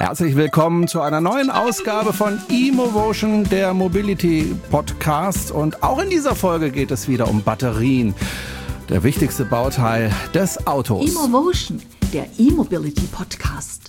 Herzlich willkommen zu einer neuen Ausgabe von eMovotion, der Mobility Podcast. Und auch in dieser Folge geht es wieder um Batterien, der wichtigste Bauteil des Autos. eMovotion, der eMobility Podcast.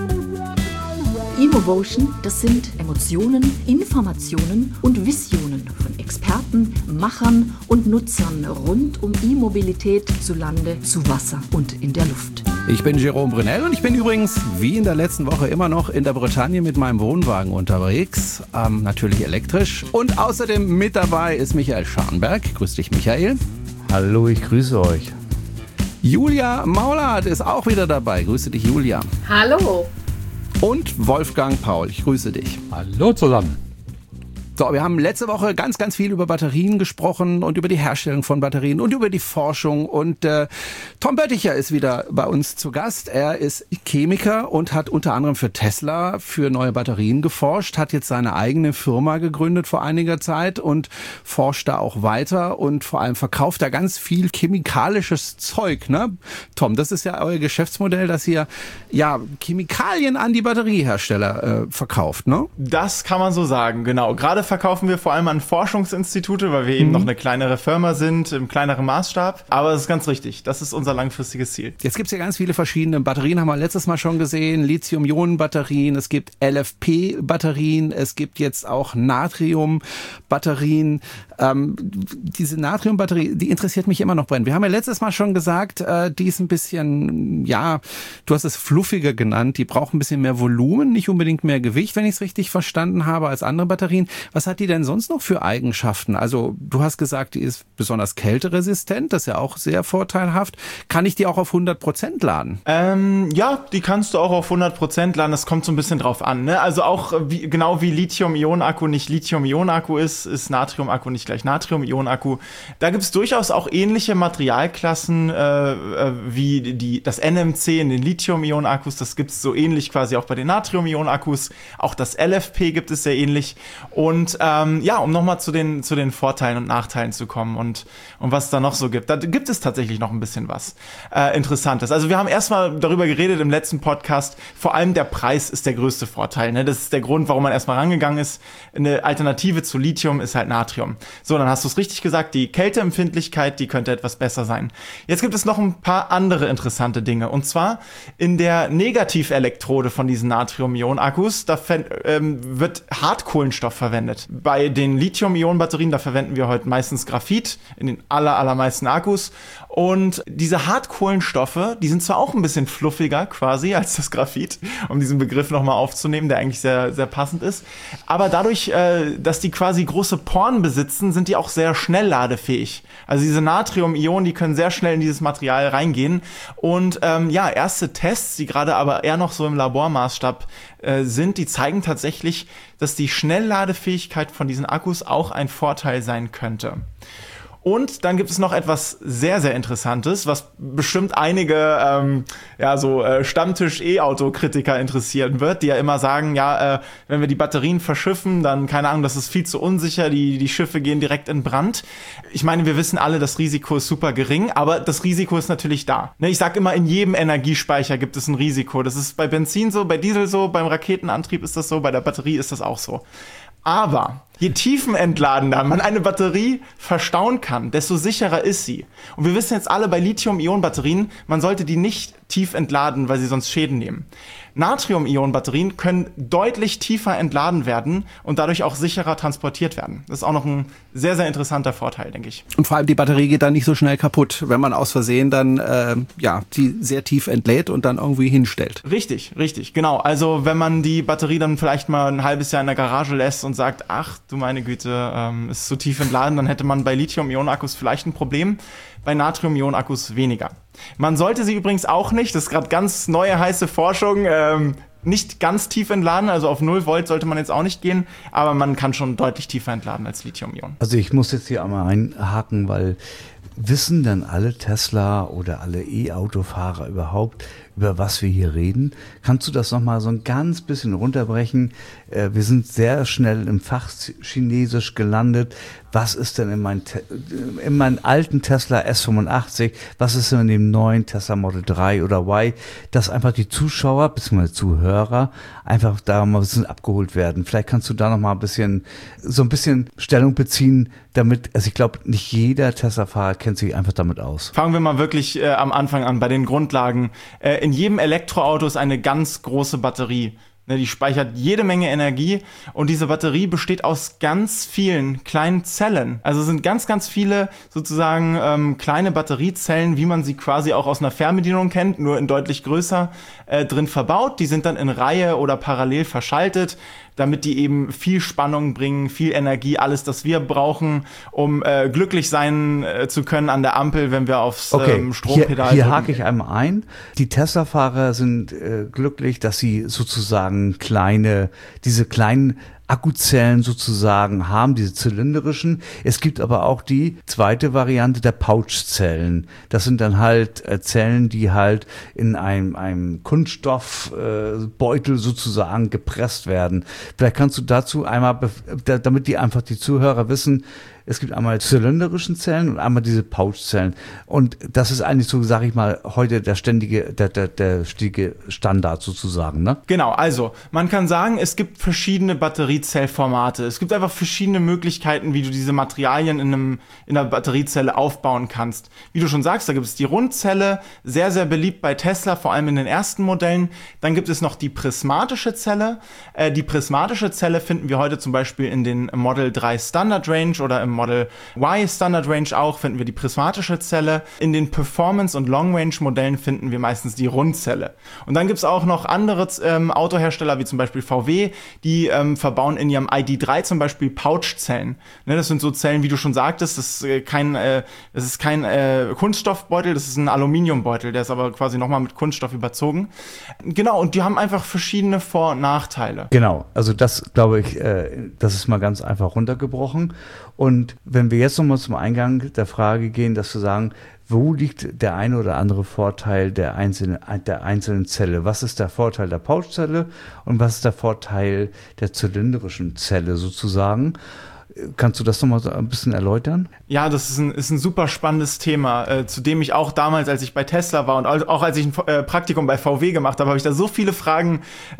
eMovotion, das sind Emotionen, Informationen und Visionen von Experten, Machern und Nutzern rund um E-Mobilität zu Lande, zu Wasser und in der Luft. Ich bin Jerome Brunel und ich bin übrigens wie in der letzten Woche immer noch in der Bretagne mit meinem Wohnwagen unterwegs, natürlich elektrisch. Und außerdem mit dabei ist Michael Scharnberg. Grüß dich, Michael. Hallo, ich grüße euch. Julia Maulert ist auch wieder dabei. Grüße dich, Julia. Hallo. Und Wolfgang Paul, ich grüße dich. Hallo zusammen. So, wir haben letzte Woche ganz viel über Batterien gesprochen und über die Herstellung von Batterien und über die Forschung. Und Tom Bötticher ist wieder bei uns zu Gast. Er ist Chemiker und hat unter anderem für Tesla für neue Batterien geforscht, hat jetzt seine eigene Firma gegründet vor einiger Zeit und forscht da auch weiter und vor allem verkauft da ganz viel chemikalisches Zeug, ne? Tom, das ist ja euer Geschäftsmodell, dass ihr ja Chemikalien an die Batteriehersteller verkauft, ne? Das kann man so sagen, genau. Gerade verkaufen wir vor allem an Forschungsinstitute, weil wir eben noch eine kleinere Firma sind, im kleineren Maßstab. Aber das ist ganz richtig. Das ist unser langfristiges Ziel. Jetzt gibt es ja ganz viele verschiedene Batterien, haben wir letztes Mal schon gesehen. Lithium-Ionen-Batterien, es gibt LFP-Batterien, es gibt jetzt auch Natrium-Batterien. Diese Natrium-Batterie, die interessiert mich immer noch brennend. Wir haben ja letztes Mal schon gesagt, die ist ein bisschen, ja, du hast es fluffiger genannt, die braucht ein bisschen mehr Volumen, nicht unbedingt mehr Gewicht, wenn ich es richtig verstanden habe, als andere Batterien. Was hat die denn sonst noch für Eigenschaften? Also du hast gesagt, die ist besonders kälteresistent, das ist ja auch sehr vorteilhaft. Kann ich die auch auf 100% laden? Ja, die kannst du auch auf 100% laden, das kommt so ein bisschen drauf an, ne? Also auch genau wie Lithium-Ionen-Akku nicht Lithium-Ionen-Akku ist Natrium-Akku nicht gleich Natrium-Ionen-Akku. Da gibt's durchaus auch ähnliche Materialklassen wie das NMC in den Lithium-Ionen-Akkus. Das gibt's so ähnlich quasi auch bei den Natrium-Ionen-Akkus. Auch das LFP gibt es sehr ähnlich. Und ja, um nochmal zu den Vorteilen und Nachteilen zu kommen und was es da noch so gibt. Da gibt es tatsächlich noch ein bisschen was Interessantes. Also wir haben erstmal darüber geredet im letzten Podcast, vor allem der Preis ist der größte Vorteil, ne? Das ist der Grund, warum man erstmal rangegangen ist. Eine Alternative zu Lithium ist halt Natrium. So, dann hast du es richtig gesagt, die Kälteempfindlichkeit, die könnte etwas besser sein. Jetzt gibt es noch ein paar andere interessante Dinge. Und zwar in der Negativelektrode von diesen Natrium-Ionen-Akkus, da wird Hartkohlenstoff verwendet. Bei den Lithium-Ionen-Batterien, da verwenden wir heute meistens Graphit in den allermeisten Akkus. Und diese Hartkohlenstoffe, die sind zwar auch ein bisschen fluffiger quasi als das Graphit, um diesen Begriff nochmal aufzunehmen, der eigentlich sehr, sehr passend ist. Aber dadurch, dass die quasi große Poren besitzen, sind die auch sehr schnell ladefähig. Also diese Natrium-Ionen, die können sehr schnell in dieses Material reingehen. Und ja, erste Tests, die gerade aber eher noch so im Labormaßstab sind, die zeigen tatsächlich, dass die Schnellladefähigkeit von diesen Akkus auch ein Vorteil sein könnte. Und dann gibt es noch etwas sehr, sehr Interessantes, was bestimmt einige Stammtisch-E-Auto-Kritiker interessieren wird, die ja immer sagen, wenn wir die Batterien verschiffen, dann, keine Ahnung, das ist viel zu unsicher, die Schiffe gehen direkt in Brand. Ich meine, wir wissen alle, das Risiko ist super gering, aber das Risiko ist natürlich da. Ne, ich sag immer, in jedem Energiespeicher gibt es ein Risiko. Das ist bei Benzin so, bei Diesel so, beim Raketenantrieb ist das so, bei der Batterie ist das auch so. Aber je tiefenentladener man eine Batterie verstauen kann, desto sicherer ist sie. Und wir wissen jetzt alle bei Lithium-Ionen-Batterien, man sollte die nicht tief entladen, weil sie sonst Schäden nehmen. Natrium-Ionen-Batterien können deutlich tiefer entladen werden und dadurch auch sicherer transportiert werden. Das ist auch noch ein sehr, sehr interessanter Vorteil, denke ich. Und vor allem die Batterie geht dann nicht so schnell kaputt, wenn man aus Versehen dann die sehr tief entlädt und dann irgendwie hinstellt. Richtig, genau. Also wenn man die Batterie dann vielleicht mal ein halbes Jahr in der Garage lässt und sagt, ach du meine Güte, ist zu tief entladen, dann hätte man bei Lithium-Ionen-Akkus vielleicht ein Problem, bei Natrium-Ionen-Akkus weniger. Man sollte sie übrigens auch nicht, das ist gerade ganz neue heiße Forschung, nicht ganz tief entladen, also auf 0 Volt sollte man jetzt auch nicht gehen, aber man kann schon deutlich tiefer entladen als Lithium-Ionen. Also ich muss jetzt hier einmal einhaken, weil wissen denn alle Tesla oder alle E-Autofahrer überhaupt, über was wir hier reden. Kannst du das nochmal so ein ganz bisschen runterbrechen? Wir sind sehr schnell im Fachchinesisch gelandet. Was ist denn in meinem alten Tesla S85, was ist denn in dem neuen Tesla Model 3 oder Y, dass einfach die Zuschauer bzw. Zuhörer einfach da mal ein bisschen abgeholt werden. Vielleicht kannst du da noch mal so ein bisschen Stellung beziehen, damit, also ich glaube, nicht jeder Tesla-Fahrer kennt sich einfach damit aus. Fangen wir mal wirklich am Anfang an, bei den Grundlagen. In jedem Elektroauto ist eine ganz große Batterie. Die speichert jede Menge Energie und diese Batterie besteht aus ganz vielen kleinen Zellen. Also sind ganz, ganz viele sozusagen kleine Batteriezellen, wie man sie quasi auch aus einer Fernbedienung kennt, nur in deutlich größer drin verbaut. Die sind dann in Reihe oder parallel verschaltet, damit die eben viel Spannung bringen, viel Energie, alles, das wir brauchen, um glücklich sein zu können an der Ampel, wenn wir aufs Strompedal hier hake ich einmal ein. Die Tesla-Fahrer sind glücklich, dass sie sozusagen diese kleinen Akkuzellen sozusagen haben, diese zylinderischen. Es gibt aber auch die zweite Variante der Pouchzellen. Das sind dann halt Zellen, die halt in einem Kunststoffbeutel sozusagen gepresst werden. Vielleicht kannst du dazu einmal, damit die Zuhörer wissen, es gibt einmal zylinderischen Zellen und einmal diese Pouchzellen. Und das ist eigentlich so, sage ich mal, heute der ständige Standard sozusagen, ne? Genau, also man kann sagen, es gibt verschiedene Batteriezellformate. Es gibt einfach verschiedene Möglichkeiten, wie du diese Materialien in einer Batteriezelle aufbauen kannst. Wie du schon sagst, da gibt es die Rundzelle, sehr, sehr beliebt bei Tesla, vor allem in den ersten Modellen. Dann gibt es noch die prismatische Zelle. Die prismatische Zelle finden wir heute zum Beispiel in den Model 3 Standard Range oder im Model Y Standard Range auch, finden wir die prismatische Zelle. In den Performance- und Long-Range-Modellen finden wir meistens die Rundzelle. Und dann gibt es auch noch andere Autohersteller, wie zum Beispiel VW, die verbauen in ihrem ID.3 zum Beispiel Pouchzellen. Ne, das sind so Zellen, wie du schon sagtest, das ist kein Kunststoffbeutel, das ist ein Aluminiumbeutel, der ist aber quasi nochmal mit Kunststoff überzogen. Genau, und die haben einfach verschiedene Vor- und Nachteile. Genau, also das glaube ich, das ist mal ganz einfach runtergebrochen. Und wenn wir jetzt nochmal zum Eingang der Frage gehen, dass wir sagen, wo liegt der eine oder andere Vorteil der einzelnen Zelle? Was ist der Vorteil der Pouchzelle und was ist der Vorteil der zylinderischen Zelle sozusagen? Kannst du das nochmal so ein bisschen erläutern? Ja, das ist ein super spannendes Thema, zu dem ich auch damals, als ich bei Tesla war und auch als ich ein Praktikum bei VW gemacht habe, habe ich da so viele Fragen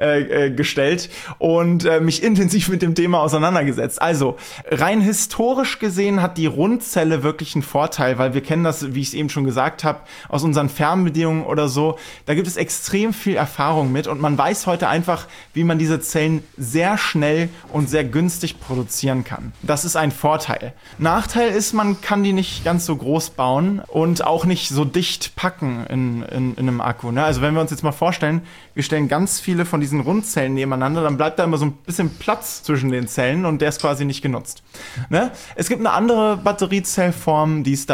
gestellt und mich intensiv mit dem Thema auseinandergesetzt. Also, rein historisch gesehen hat die Rundzelle wirklich einen Vorteil, weil wir kennen das, wie ich es eben schon gesagt habe, aus unseren Fernbedienungen oder so. Da gibt es extrem viel Erfahrung mit und man weiß heute einfach, wie man diese Zellen sehr schnell und sehr günstig produzieren kann. Das ist ein Vorteil. Nachteil ist, man kann die nicht ganz so groß bauen und auch nicht so dicht packen in einem Akku. Ne? Also wenn wir uns jetzt mal vorstellen, wir stellen ganz viele von diesen Rundzellen nebeneinander, dann bleibt da immer so ein bisschen Platz zwischen den Zellen und der ist quasi nicht genutzt. Ne? Es gibt eine andere Batteriezellform, die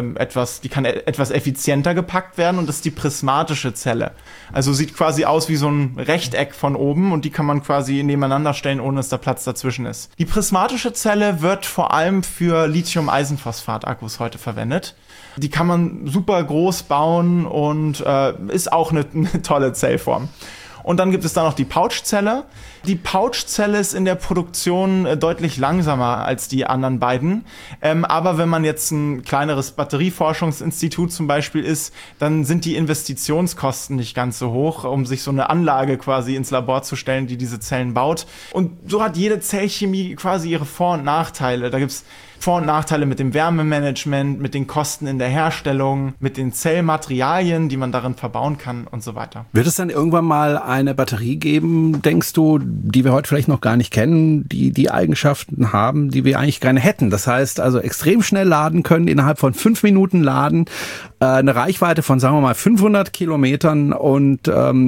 kann etwas effizienter gepackt werden und das ist die prismatische Zelle. Also sieht quasi aus wie so ein Rechteck von oben und die kann man quasi nebeneinander stellen, ohne dass da Platz dazwischen ist. Die prismatische Zelle wird vor allem für Lithium-Eisenphosphat-Akkus heute verwendet. Die kann man super groß bauen und ist auch eine tolle Zellform. Und dann gibt es da noch die Pouchzelle. Die Pouchzelle ist in der Produktion deutlich langsamer als die anderen beiden. Aber wenn man jetzt ein kleineres Batterieforschungsinstitut zum Beispiel ist, dann sind die Investitionskosten nicht ganz so hoch, um sich so eine Anlage quasi ins Labor zu stellen, die diese Zellen baut. Und so hat jede Zellchemie quasi ihre Vor- und Nachteile. Da gibt's Vor- und Nachteile mit dem Wärmemanagement, mit den Kosten in der Herstellung, mit den Zellmaterialien, die man darin verbauen kann und so weiter. Wird es dann irgendwann mal eine Batterie geben, denkst du, die wir heute vielleicht noch gar nicht kennen, die Eigenschaften haben, die wir eigentlich gerne hätten? Das heißt also extrem schnell laden können, innerhalb von 5 Minuten laden, eine Reichweite von, sagen wir mal, 500 Kilometern und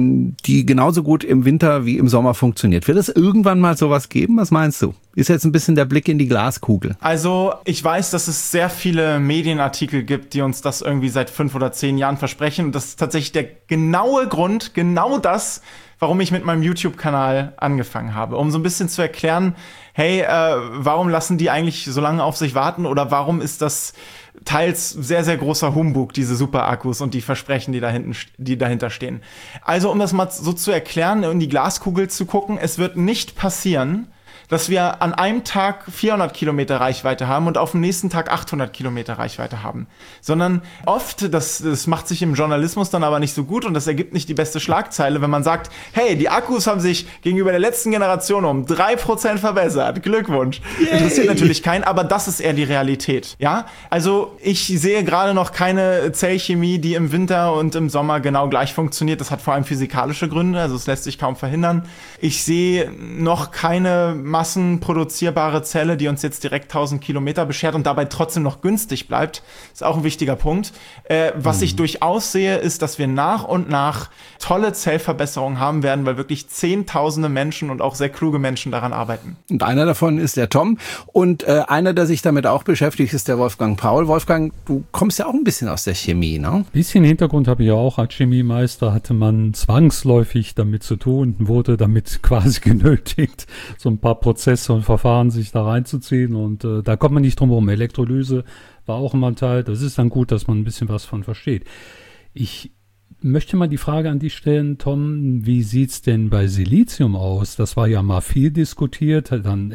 die genauso gut im Winter wie im Sommer funktioniert. Wird es irgendwann mal sowas geben? Was meinst du? Ist jetzt ein bisschen der Blick in die Glaskugel. Also ich weiß, dass es sehr viele Medienartikel gibt, die uns das irgendwie seit 5 oder 10 Jahren versprechen. Und das ist tatsächlich der genaue Grund, genau das, warum ich mit meinem YouTube-Kanal angefangen habe. Um so ein bisschen zu erklären, hey, warum lassen die eigentlich so lange auf sich warten oder warum ist das teils sehr, sehr großer Humbug, diese Superakkus und die Versprechen, die dahinter stehen. Also um das mal so zu erklären, in die Glaskugel zu gucken, es wird nicht passieren, dass wir an einem Tag 400 Kilometer Reichweite haben und auf dem nächsten Tag 800 Kilometer Reichweite haben. Sondern oft, das macht sich im Journalismus dann aber nicht so gut und das ergibt nicht die beste Schlagzeile, wenn man sagt, hey, die Akkus haben sich gegenüber der letzten Generation um 3% verbessert. Glückwunsch. Yay. Interessiert natürlich keinen, aber das ist eher die Realität. Ja? Also ich sehe gerade noch keine Zellchemie, die im Winter und im Sommer genau gleich funktioniert. Das hat vor allem physikalische Gründe, also es lässt sich kaum verhindern. Ich sehe noch keine massenproduzierbare Zelle, die uns jetzt direkt 1000 Kilometer beschert und dabei trotzdem noch günstig bleibt. Ist auch ein wichtiger Punkt. Was ich durchaus sehe, ist, dass wir nach und nach tolle Zellverbesserungen haben werden, weil wirklich Zehntausende Menschen und auch sehr kluge Menschen daran arbeiten. Und einer davon ist der Tom. Und einer, der sich damit auch beschäftigt, ist der Wolfgang Paul. Wolfgang, du kommst ja auch ein bisschen aus der Chemie, ne? Ein bisschen Hintergrund habe ich ja auch. Als Chemiemeister hatte man zwangsläufig damit zu tun, wurde damit quasi genötigt, so ein paar Prozesse und Verfahren sich da reinzuziehen und da kommt man nicht drum herum. Elektrolyse war auch immer ein Teil. Das ist dann gut, dass man ein bisschen was von versteht. Ich möchte mal die Frage an dich stellen, Tom, wie sieht's denn bei Silizium aus? Das war ja mal viel diskutiert, dann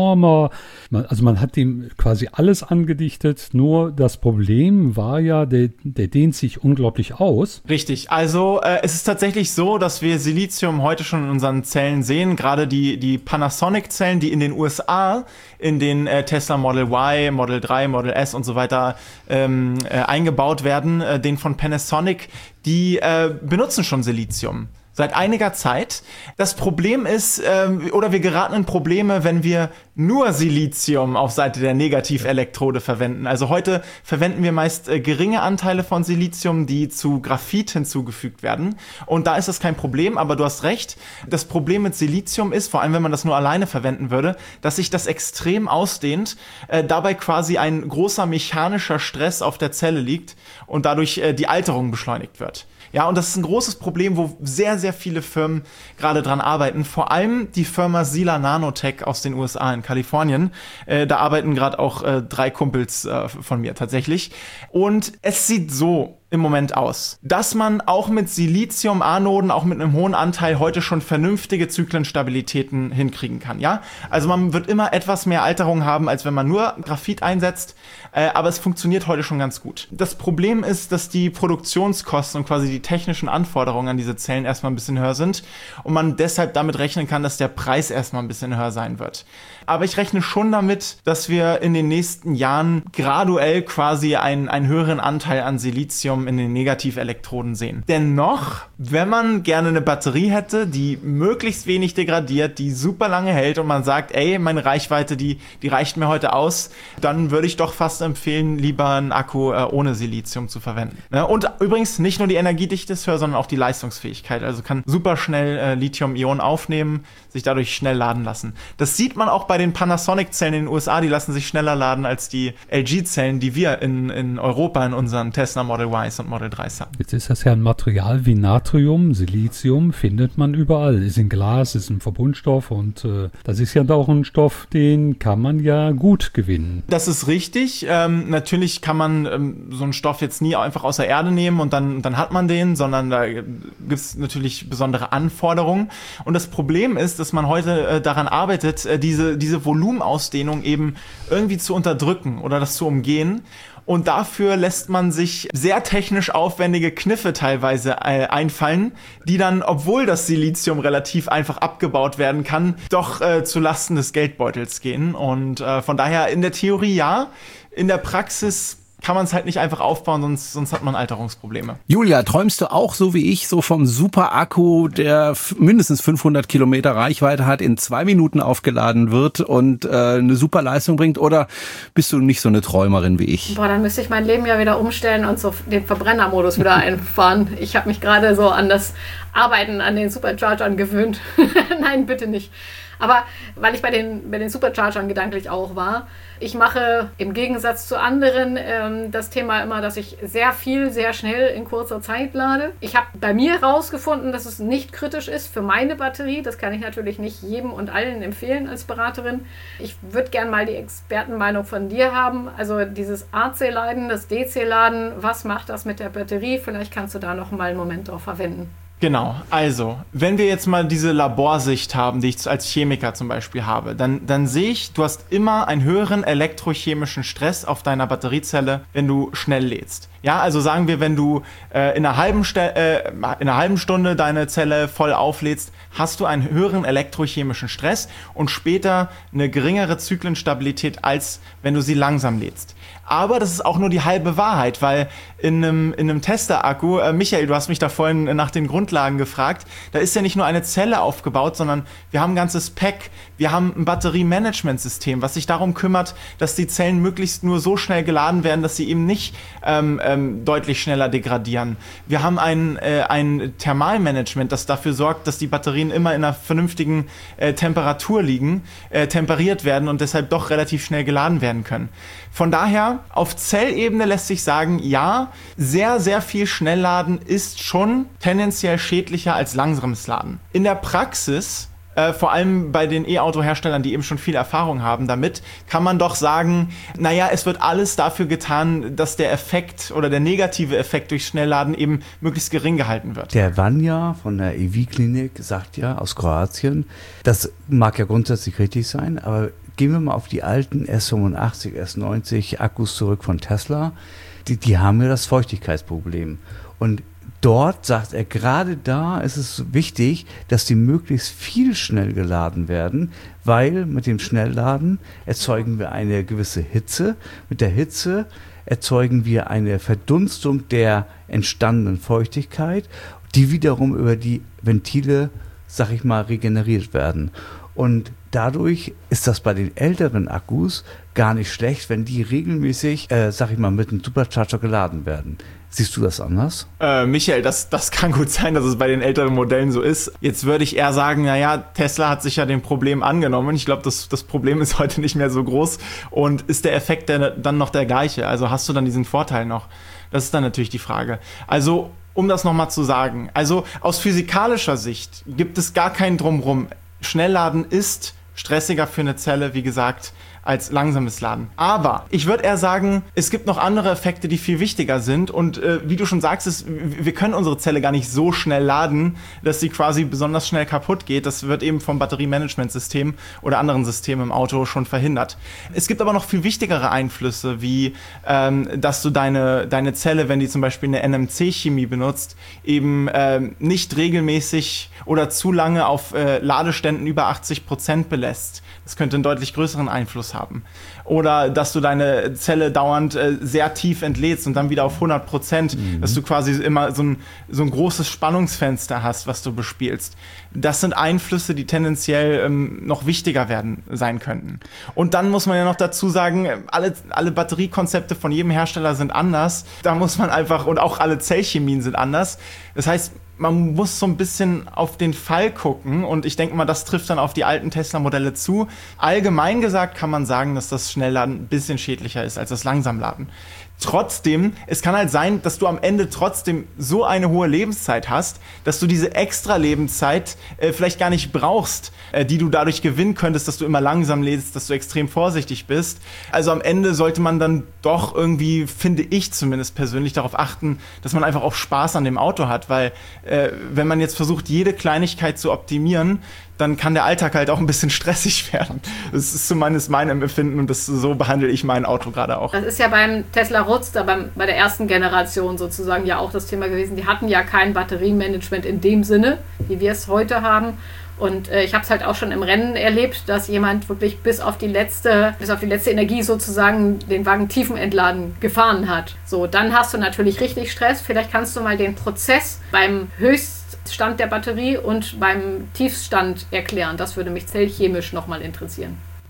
man hat dem quasi alles angedichtet, nur das Problem war ja, der dehnt sich unglaublich aus. Richtig, also es ist tatsächlich so, dass wir Silizium heute schon in unseren Zellen sehen, gerade die Panasonic-Zellen, die in den USA in den Tesla Model Y, Model 3, Model S und so weiter eingebaut werden, den von Panasonic, die benutzen schon Silizium seit einiger Zeit. Das Problem ist, oder wir geraten in Probleme, wenn wir nur Silizium auf Seite der Negativelektrode verwenden. Also heute verwenden wir meist geringe Anteile von Silizium, die zu Graphit hinzugefügt werden. Und da ist das kein Problem, aber du hast recht. Das Problem mit Silizium ist, vor allem wenn man das nur alleine verwenden würde, dass sich das extrem ausdehnt, dabei quasi ein großer mechanischer Stress auf der Zelle liegt und dadurch die Alterung beschleunigt wird. Ja, und das ist ein großes Problem, wo sehr, sehr viele Firmen gerade dran arbeiten. Vor allem die Firma Sila Nanotech aus den USA in Kalifornien. Da arbeiten gerade auch 3 Kumpels von mir tatsächlich. Und es sieht so im Moment aus, dass man auch mit Silizium-Anoden, auch mit einem hohen Anteil heute schon vernünftige Zyklenstabilitäten hinkriegen kann, ja? Also man wird immer etwas mehr Alterung haben, als wenn man nur Graphit einsetzt, aber es funktioniert heute schon ganz gut. Das Problem ist, dass die Produktionskosten und quasi die technischen Anforderungen an diese Zellen erstmal ein bisschen höher sind und man deshalb damit rechnen kann, dass der Preis erstmal ein bisschen höher sein wird. Aber ich rechne schon damit, dass wir in den nächsten Jahren graduell quasi einen höheren Anteil an Silizium in den Negativelektroden sehen. Dennoch, wenn man gerne eine Batterie hätte, die möglichst wenig degradiert, die super lange hält und man sagt, ey, meine Reichweite, die reicht mir heute aus, dann würde ich doch fast empfehlen, lieber einen Akku ohne Silizium zu verwenden. Und übrigens nicht nur die Energiedichte ist höher, sondern auch die Leistungsfähigkeit. Also kann super schnell Lithium-Ionen aufnehmen, sich dadurch schnell laden lassen. Das sieht man auch bei den Panasonic-Zellen in den USA, die lassen sich schneller laden als die LG-Zellen, die wir in Europa in unseren Tesla Model Ys und Model 3s haben. Jetzt ist das ja ein Material wie Natrium, Silizium, findet man überall. Ist in Glas, ist ein Verbundstoff und das ist ja auch ein Stoff, den kann man ja gut gewinnen. Das ist richtig. Natürlich kann man so einen Stoff jetzt nie einfach aus der Erde nehmen und dann hat man den, sondern da gibt es natürlich besondere Anforderungen. Und das Problem ist, dass man heute daran arbeitet, diese Volumenausdehnung eben irgendwie zu unterdrücken oder das zu umgehen. Und dafür lässt man sich sehr technisch aufwendige Kniffe teilweise einfallen, die dann, obwohl das Silizium relativ einfach abgebaut werden kann, doch zu Lasten des Geldbeutels gehen. Und von daher in der Theorie ja, in der Praxis kann man es halt nicht einfach aufbauen, sonst hat man Alterungsprobleme. Julia, träumst du auch so wie ich, so vom Super-Akku, der mindestens 500 Kilometer Reichweite hat, in 2 Minuten aufgeladen wird und eine super Leistung bringt? Oder bist du nicht so eine Träumerin wie ich? Boah, dann müsste ich mein Leben ja wieder umstellen und so den Verbrennermodus wieder einfahren. Ich habe mich gerade so an das Arbeiten an den Superchargern gewöhnt. Nein, bitte nicht. Aber weil ich bei den Superchargern gedanklich auch war, ich mache im Gegensatz zu anderen das Thema immer, dass ich sehr viel, sehr schnell in kurzer Zeit lade. Ich habe bei mir herausgefunden, dass es nicht kritisch ist für meine Batterie. Das kann ich natürlich nicht jedem und allen empfehlen als Beraterin. Ich würde gerne mal die Expertenmeinung von dir haben. Also dieses AC-Laden, das DC-Laden, was macht das mit der Batterie? Vielleicht kannst du da noch mal einen Moment drauf verwenden. Genau, also, wenn wir jetzt mal diese Laborsicht haben, die ich als Chemiker zum Beispiel habe, dann sehe ich, du hast immer einen höheren elektrochemischen Stress auf deiner Batteriezelle, wenn du schnell lädst. Ja, also sagen wir, wenn du in einer halben Stunde deine Zelle voll auflädst, hast du einen höheren elektrochemischen Stress und später eine geringere Zyklenstabilität, als wenn du sie langsam lädst. Aber das ist auch nur die halbe Wahrheit, weil in einem Tesla-Akku, Michael, du hast mich da vorhin nach den Grundlagen gefragt, da ist ja nicht nur eine Zelle aufgebaut, sondern wir haben ein ganzes Pack, wir haben ein Batteriemanagementsystem, was sich darum kümmert, dass die Zellen möglichst nur so schnell geladen werden, dass sie eben nicht deutlich schneller degradieren. Wir haben ein Thermalmanagement, das dafür sorgt, dass die Batterien immer in einer vernünftigen Temperatur liegen, temperiert werden und deshalb doch relativ schnell geladen werden können. Von daher, auf Zellebene lässt sich sagen, ja, sehr, sehr viel Schnellladen ist schon tendenziell schädlicher als langsames Laden. In der Praxis, vor allem bei den E-Auto-Herstellern, die eben schon viel Erfahrung haben damit, kann man doch sagen, naja, es wird alles dafür getan, dass der Effekt oder der negative Effekt durch Schnellladen eben möglichst gering gehalten wird. Der Vanja von der EV-Klinik sagt ja aus Kroatien, das mag ja grundsätzlich richtig sein, aber gehen wir mal auf die alten S85, S90 Akkus zurück von Tesla. Die haben ja das Feuchtigkeitsproblem. Und dort sagt er, gerade da ist es wichtig, dass die möglichst viel schnell geladen werden, weil mit dem Schnellladen erzeugen wir eine gewisse Hitze. Mit der Hitze erzeugen wir eine Verdunstung der entstandenen Feuchtigkeit, die wiederum über die Ventile, sag ich mal, regeneriert werden. Und dadurch ist das bei den älteren Akkus gar nicht schlecht, wenn die regelmäßig, sag ich mal, mit einem Supercharger geladen werden. Siehst du das anders? Michael, das kann gut sein, dass es bei den älteren Modellen so ist. Jetzt würde ich eher sagen, naja, Tesla hat sich ja dem Problem angenommen. Ich glaube, das Problem ist heute nicht mehr so groß und ist der Effekt dann noch der gleiche? Also hast du dann diesen Vorteil noch? Das ist dann natürlich die Frage. Also, um das nochmal zu sagen, also aus physikalischer Sicht gibt es gar keinen Drumrum. Schnellladen ist stressiger für eine Zelle, wie gesagt, als langsames Laden. Aber ich würde eher sagen, es gibt noch andere Effekte, die viel wichtiger sind. Und wie du schon sagst, wir können unsere Zelle gar nicht so schnell laden, dass sie quasi besonders schnell kaputt geht. Das wird eben vom Batteriemanagementsystem oder anderen Systemen im Auto schon verhindert. Es gibt aber noch viel wichtigere Einflüsse, wie dass du deine Zelle, wenn die zum Beispiel eine NMC-Chemie benutzt, eben nicht regelmäßig oder zu lange auf Ladeständen über 80% belässt. Das könnte einen deutlich größeren Einfluss haben. Oder dass du deine Zelle dauernd sehr tief entlädst und dann wieder auf 100%, dass du quasi immer so ein großes Spannungsfenster hast, was du bespielst. Das sind Einflüsse, die tendenziell noch wichtiger sein könnten. Und dann muss man ja noch dazu sagen, alle Batteriekonzepte von jedem Hersteller sind anders. Da muss man einfach, und auch alle Zellchemien sind anders. Das heißt, man muss so ein bisschen auf den Fall gucken und ich denke mal, das trifft dann auf die alten Tesla-Modelle zu. Allgemein gesagt kann man sagen, dass das Schnellladen ein bisschen schädlicher ist als das Langsamladen. Trotzdem, es kann halt sein, dass du am Ende trotzdem so eine hohe Lebenszeit hast, dass du diese extra Lebenszeit vielleicht gar nicht brauchst, die du dadurch gewinnen könntest, dass du immer langsam lädst, dass du extrem vorsichtig bist. Also am Ende sollte man dann doch irgendwie, finde ich zumindest persönlich, darauf achten, dass man einfach auch Spaß an dem Auto hat, weil wenn man jetzt versucht, jede Kleinigkeit zu optimieren, dann kann der Alltag halt auch ein bisschen stressig werden. Das ist zumindest mein Empfinden und so behandle ich mein Auto gerade auch. Das ist ja beim Tesla Roadster, bei der ersten Generation sozusagen ja auch das Thema gewesen. Die hatten ja kein Batteriemanagement in dem Sinne, wie wir es heute haben. Und ich habe es halt auch schon im Rennen erlebt, dass jemand wirklich bis auf die letzte Energie sozusagen den Wagen tiefenentladen gefahren hat. So, dann hast du natürlich richtig Stress. Vielleicht kannst du mal den Prozess beim Höchststand der Batterie und beim Tiefstand erklären. Das würde mich zellchemisch nochmal interessieren.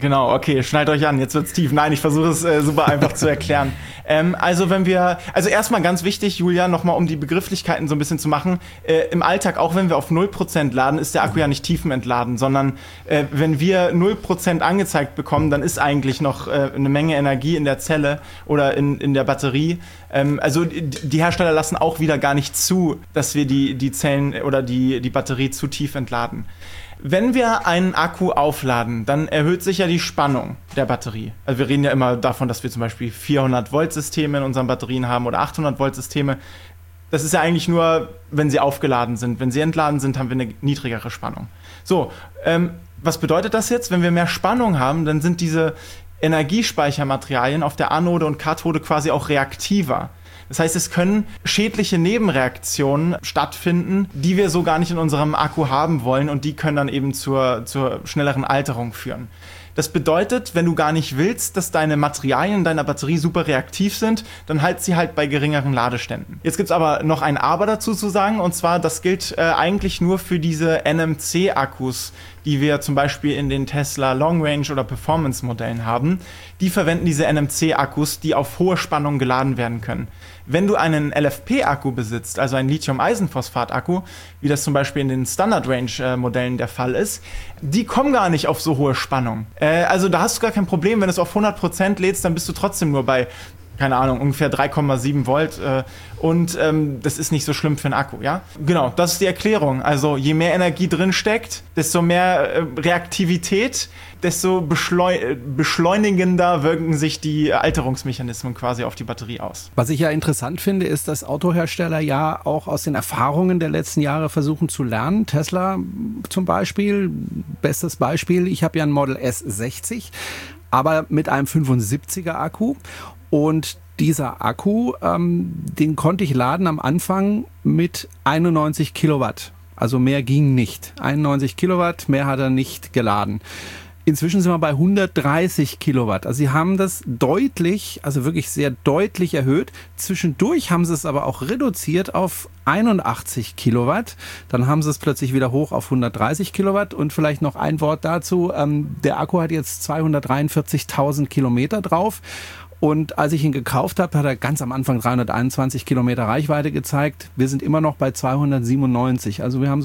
Genau, okay, schnallt euch an, jetzt wird's tief. Nein, ich versuche es super einfach zu erklären. Also erstmal ganz wichtig, Julia, nochmal um die Begrifflichkeiten so ein bisschen zu machen. Im Alltag, auch wenn wir auf 0% laden, ist der Akku ja nicht tiefenentladen, sondern wenn wir 0% angezeigt bekommen, dann ist eigentlich noch eine Menge Energie in der Zelle oder in der Batterie. Also die Hersteller lassen auch wieder gar nicht zu, dass wir die Zellen oder die Batterie zu tief entladen. Wenn wir einen Akku aufladen, dann erhöht sich ja die Spannung der Batterie. Also wir reden ja immer davon, dass wir zum Beispiel 400-Volt-Systeme in unseren Batterien haben oder 800-Volt-Systeme. Das ist ja eigentlich nur, wenn sie aufgeladen sind. Wenn sie entladen sind, haben wir eine niedrigere Spannung. So, was bedeutet das jetzt? Wenn wir mehr Spannung haben, dann sind diese Energiespeichermaterialien auf der Anode und Kathode quasi auch reaktiver. Das heißt, es können schädliche Nebenreaktionen stattfinden, die wir so gar nicht in unserem Akku haben wollen und die können dann eben zur schnelleren Alterung führen. Das bedeutet, wenn du gar nicht willst, dass deine Materialien in deiner Batterie super reaktiv sind, dann halt sie halt bei geringeren Ladeständen. Jetzt gibt's aber noch ein Aber dazu zu sagen, und zwar, das gilt eigentlich nur für diese NMC-Akkus, die wir zum Beispiel in den Tesla Long Range oder Performance Modellen haben. Die verwenden diese NMC-Akkus, die auf hohe Spannung geladen werden können. Wenn du einen LFP-Akku besitzt, also einen Lithium-Eisenphosphat-Akku, wie das zum Beispiel in den Standard-Range-Modellen der Fall ist, die kommen gar nicht auf so hohe Spannung. Also da hast du gar kein Problem, wenn du es auf 100% lädst, dann bist du trotzdem nur bei, keine Ahnung, ungefähr 3,7 Volt und das ist nicht so schlimm für einen Akku, ja? Genau, das ist die Erklärung. Also je mehr Energie drin steckt, desto mehr Reaktivität, desto beschleunigender wirken sich die Alterungsmechanismen quasi auf die Batterie aus. Was ich ja interessant finde, ist, dass Autohersteller ja auch aus den Erfahrungen der letzten Jahre versuchen zu lernen. Tesla zum Beispiel, bestes Beispiel, ich habe ja ein Model S60, aber mit einem 75er Akku. Und dieser Akku, den konnte ich laden am Anfang mit 91 Kilowatt. Also mehr ging nicht. 91 Kilowatt, mehr hat er nicht geladen. Inzwischen sind wir bei 130 Kilowatt. Also sie haben das deutlich, also wirklich sehr deutlich erhöht. Zwischendurch haben sie es aber auch reduziert auf 81 Kilowatt. Dann haben sie es plötzlich wieder hoch auf 130 Kilowatt. Und vielleicht noch ein Wort dazu. Der Akku hat jetzt 243.000 Kilometer drauf. Und als ich ihn gekauft habe, hat er ganz am Anfang 321 Kilometer Reichweite gezeigt. Wir sind immer noch bei 297. Also wir haben so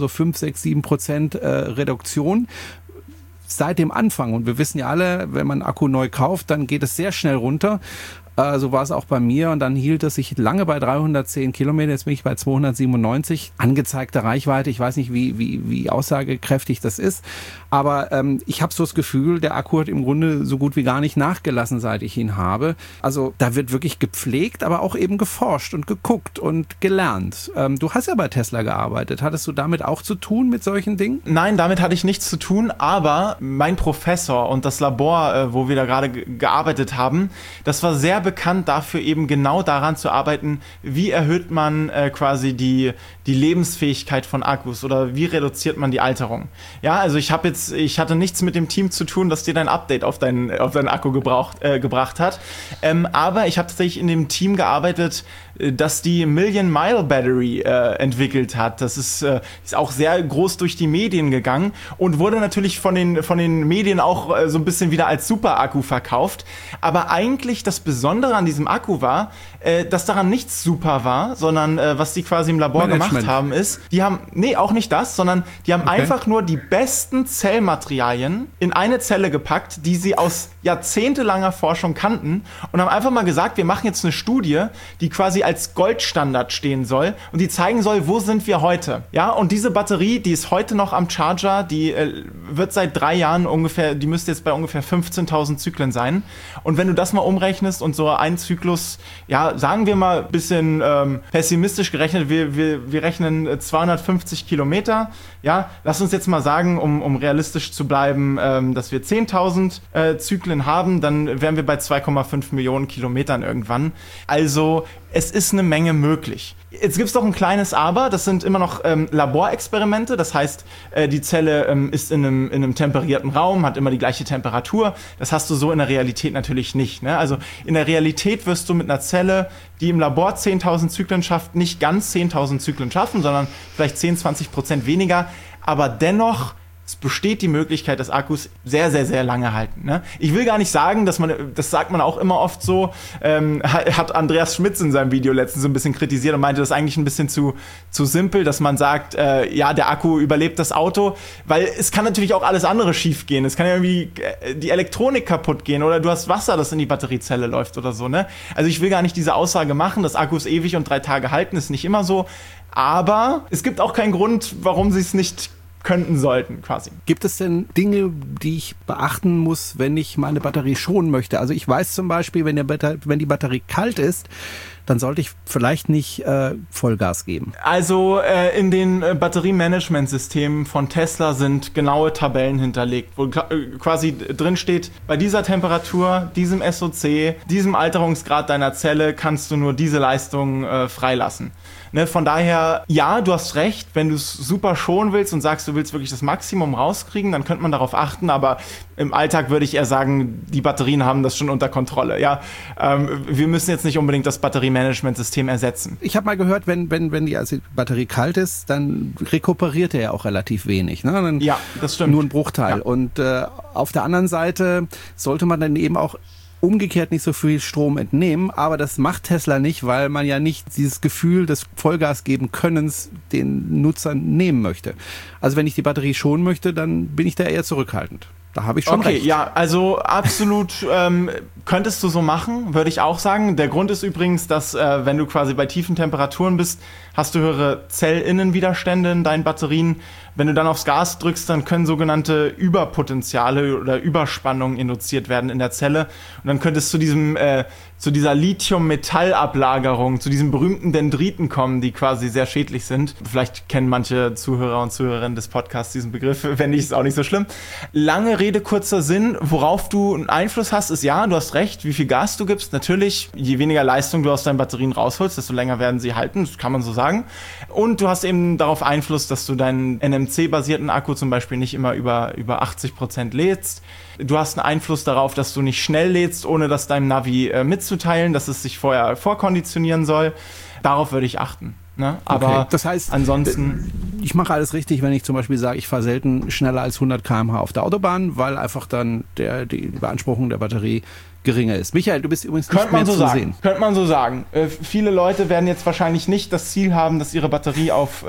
5-7% Reduktion seit dem Anfang. Und wir wissen ja alle, wenn man einen Akku neu kauft, dann geht es sehr schnell runter. So war es auch bei mir und dann hielt es sich lange bei 310 Kilometer. Jetzt bin ich bei 297. Angezeigte Reichweite, ich weiß nicht, wie aussagekräftig das ist, aber ich habe so das Gefühl, der Akku hat im Grunde so gut wie gar nicht nachgelassen, seit ich ihn habe. Also da wird wirklich gepflegt, aber auch eben geforscht und geguckt und gelernt. Du hast ja bei Tesla gearbeitet. Hattest du damit auch zu tun mit solchen Dingen? Nein, damit hatte ich nichts zu tun, aber mein Professor und das Labor, wo wir da gerade gearbeitet haben, das war sehr bekannt dafür, eben genau daran zu arbeiten, wie erhöht man quasi die Lebensfähigkeit von Akkus oder wie reduziert man die Alterung. Ja, also ich hatte nichts mit dem Team zu tun, das dir dein Update auf deinen Akku gebracht hat, aber ich habe tatsächlich in dem Team gearbeitet, das die Million Mile Battery entwickelt hat. Das ist auch sehr groß durch die Medien gegangen und wurde natürlich von den Medien auch so ein bisschen wieder als Superakku verkauft. Aber eigentlich das Besondere an diesem Akku war, dass daran nichts super war, sondern was die quasi im Labor gemacht haben ist, die haben einfach nur die besten Zellmaterialien in eine Zelle gepackt, die sie aus jahrzehntelanger Forschung kannten und haben einfach mal gesagt, wir machen jetzt eine Studie, die quasi als Goldstandard stehen soll und die zeigen soll, wo sind wir heute. Ja, und diese Batterie, die ist heute noch am Charger, die wird seit 3 Jahren ungefähr, die müsste jetzt bei ungefähr 15.000 Zyklen sein. Und wenn du das mal umrechnest und so ein Zyklus, ja, sagen wir mal ein bisschen pessimistisch gerechnet, wir rechnen 250 Kilometer, ja, lass uns jetzt mal sagen, um realistisch zu bleiben, dass wir 10.000 Zyklen haben, dann wären wir bei 2,5 Millionen Kilometern irgendwann. Also es ist eine Menge möglich. Jetzt gibt es doch ein kleines Aber, das sind immer noch Laborexperimente, das heißt, die Zelle ist in einem temperierten Raum, hat immer die gleiche Temperatur, das hast du so in der Realität natürlich nicht, ne? Also in der Realität wirst du mit einer Zelle, die im Labor 10.000 Zyklen schafft, nicht ganz 10.000 Zyklen schaffen, sondern vielleicht 10-20% weniger, aber dennoch es besteht die Möglichkeit, dass Akkus sehr, sehr, sehr lange halten. Ne? Ich will gar nicht sagen, das sagt man auch immer oft so, hat Andreas Schmitz in seinem Video letztens so ein bisschen kritisiert und meinte, das ist eigentlich ein bisschen zu simpel, dass man sagt, ja, der Akku überlebt das Auto, weil es kann natürlich auch alles andere schief gehen. Es kann ja irgendwie die Elektronik kaputt gehen oder du hast Wasser, das in die Batteriezelle läuft oder so. Ne? Also ich will gar nicht diese Aussage machen, dass Akkus ewig und 3 Tage halten, ist nicht immer so. Aber es gibt auch keinen Grund, warum sie es nicht könnten sollten, quasi. Gibt es denn Dinge, die ich beachten muss, wenn ich meine Batterie schonen möchte? Also ich weiß zum Beispiel, wenn die Batterie kalt ist, dann sollte ich vielleicht nicht Vollgas geben. Also in den Batteriemanagementsystemen von Tesla sind genaue Tabellen hinterlegt, wo quasi drin steht, bei dieser Temperatur, diesem SOC, diesem Alterungsgrad deiner Zelle kannst du nur diese Leistung freilassen. Ne, von daher, ja, du hast recht, wenn du es super schonen willst und sagst, du willst wirklich das Maximum rauskriegen, dann könnte man darauf achten, aber im Alltag würde ich eher sagen, die Batterien haben das schon unter Kontrolle. Ja, wir müssen jetzt nicht unbedingt das Batteriemanagementsystem ersetzen. Ich habe mal gehört, wenn die Batterie kalt ist, dann rekuperiert er ja auch relativ wenig. Ne? Dann ja, das stimmt. Nur ein Bruchteil. Ja. Und auf der anderen Seite sollte man dann eben auch umgekehrt nicht so viel Strom entnehmen, aber das macht Tesla nicht, weil man ja nicht dieses Gefühl des Vollgas geben Könnens den Nutzern nehmen möchte. Also wenn ich die Batterie schonen möchte, dann bin ich da eher zurückhaltend. Da habe ich schon recht. Okay, ja, also absolut könntest du so machen, würde ich auch sagen. Der Grund ist übrigens, dass wenn du quasi bei tiefen Temperaturen bist, hast du höhere Zellinnenwiderstände in deinen Batterien. Wenn du dann aufs Gas drückst, dann können sogenannte Überpotenziale oder Überspannungen induziert werden in der Zelle. Und dann könnte es zu dieser Lithium-Metall-Ablagerung, zu diesen berühmten Dendriten kommen, die quasi sehr schädlich sind. Vielleicht kennen manche Zuhörer und Zuhörerinnen des Podcasts diesen Begriff, wenn nicht, ist auch nicht so schlimm. Lange Rede, kurzer Sinn. Worauf du einen Einfluss hast, ist ja, du hast recht, wie viel Gas du gibst. Natürlich, je weniger Leistung du aus deinen Batterien rausholst, desto länger werden sie halten. Das kann man so sagen. Und du hast eben darauf Einfluss, dass du deinen NMC-basierten Akku zum Beispiel nicht immer über 80% lädst. Du hast einen Einfluss darauf, dass du nicht schnell lädst, ohne das deinem Navi mitzuteilen, dass es sich vorher vorkonditionieren soll. Darauf würde ich achten. Ne? Aber okay. Das heißt, ansonsten, ich mache alles richtig, wenn ich zum Beispiel sage, ich fahre selten schneller als 100 km/h auf der Autobahn, weil einfach dann die Beanspruchung der Batterie geringer ist. Michael, du bist übrigens nicht mehr zu sehen. Könnte man so sagen. Viele Leute werden jetzt wahrscheinlich nicht das Ziel haben, dass ihre Batterie auf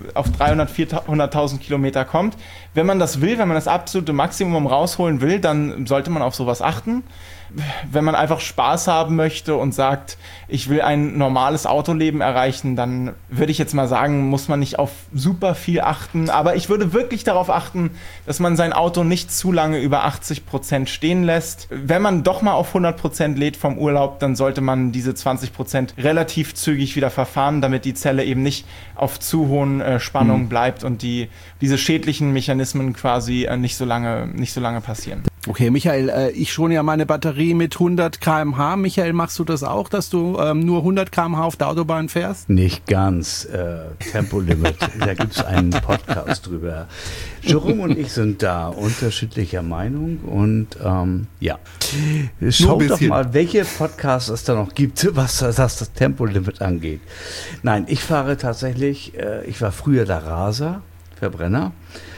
300.000, 400.000 Kilometer kommt. Wenn man das will, wenn man das absolute Maximum rausholen will, dann sollte man auf sowas achten. Wenn man einfach Spaß haben möchte und sagt, ich will ein normales Autoleben erreichen, dann würde ich jetzt mal sagen, muss man nicht auf super viel achten. Aber ich würde wirklich darauf achten, dass man sein Auto nicht zu lange über 80% stehen lässt. Wenn man doch mal auf 100% lädt vom Urlaub, dann sollte man diese 20% relativ zügig wieder verfahren, damit die Zelle eben nicht auf zu hohen Spannungen bleibt und diese schädlichen Mechanismen quasi nicht so lange passieren. Okay, Michael, ich schone ja meine Batterie mit 100 km/h. Michael, machst du das auch, dass du nur 100 km/h auf der Autobahn fährst? Nicht ganz. Tempolimit, da gibt es einen Podcast drüber. Jerome und ich sind da unterschiedlicher Meinung und ja. Schaut doch mal, welche Podcasts es da noch gibt, was das Tempolimit angeht. Nein, ich fahre tatsächlich, ich war früher der Raser, Verbrenner.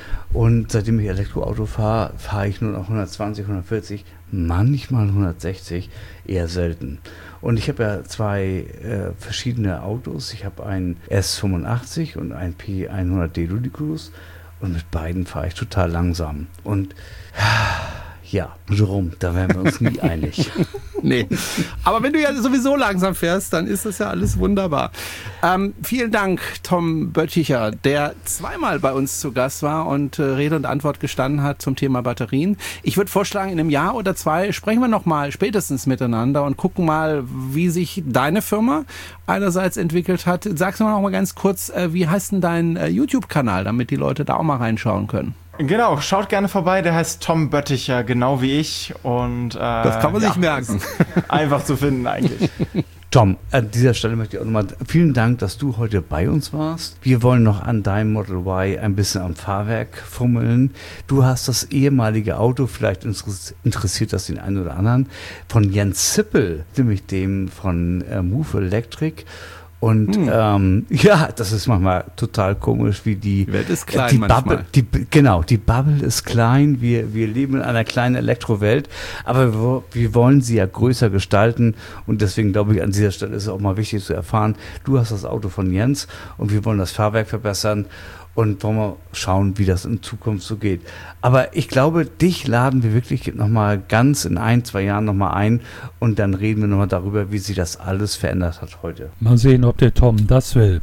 Und seitdem ich Elektroauto fahre, fahre ich nur noch 120, 140, manchmal 160, eher selten. Und ich habe ja zwei verschiedene Autos. Ich habe einen S85 und einen P100D Ludicrous. Und mit beiden fahre ich total langsam. Und ja, Jerome, da wären wir uns nie einig. Nee, aber wenn du ja sowieso langsam fährst, dann ist das ja alles wunderbar. Vielen Dank, Tom Bötticher, der zweimal bei uns zu Gast war und Rede und Antwort gestanden hat zum Thema Batterien. Ich würde vorschlagen, in einem Jahr oder zwei sprechen wir nochmal spätestens miteinander und gucken mal, wie sich deine Firma einerseits entwickelt hat. Sagst du noch mal ganz kurz, wie heißt denn dein YouTube-Kanal, damit die Leute da auch mal reinschauen können? Genau, schaut gerne vorbei, der heißt Tom Bötticher, genau wie ich. Und das kann man sich merken. Einfach zu finden eigentlich. Tom, an dieser Stelle möchte ich auch nochmal vielen Dank, dass du heute bei uns warst. Wir wollen noch an deinem Model Y ein bisschen am Fahrwerk fummeln. Du hast das ehemalige Auto, vielleicht interessiert das den einen oder anderen, von Jens Zippel, nämlich dem von Move Electric. Und ja, das ist manchmal total komisch, wie die Welt ist klein die manchmal. Bubble, die Bubble ist klein. Wir leben in einer kleinen Elektrowelt, aber wir wollen sie ja größer gestalten. Und deswegen glaube ich, an dieser Stelle ist es auch mal wichtig zu erfahren, du hast das Auto von Jens und wir wollen das Fahrwerk verbessern. Und wollen wir schauen, wie das in Zukunft so geht. Aber ich glaube, dich laden wir wirklich nochmal ganz in 1-2 Jahren nochmal ein und dann reden wir nochmal darüber, wie sich das alles verändert hat heute. Mal sehen, ob der Tom das will.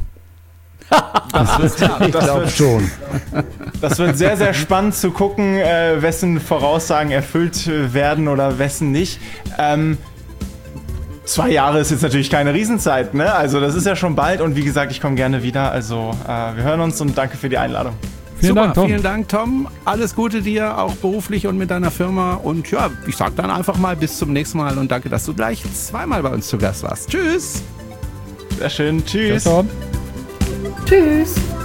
Ich glaube schon. Das wird sehr, sehr spannend zu gucken, wessen Voraussagen erfüllt werden oder wessen nicht. 2 Jahre ist jetzt natürlich keine Riesenzeit, ne? Also das ist ja schon bald und wie gesagt, ich komme gerne wieder. Also wir hören uns und danke für die Einladung. Vielen Dank, Tom. Vielen Dank, Tom. Alles Gute dir, auch beruflich und mit deiner Firma. Und ja, ich sag dann einfach mal bis zum nächsten Mal und danke, dass du gleich 2-mal bei uns zu Gast warst. Tschüss. Sehr schön. Tschüss. Ciao, Tom. Tschüss.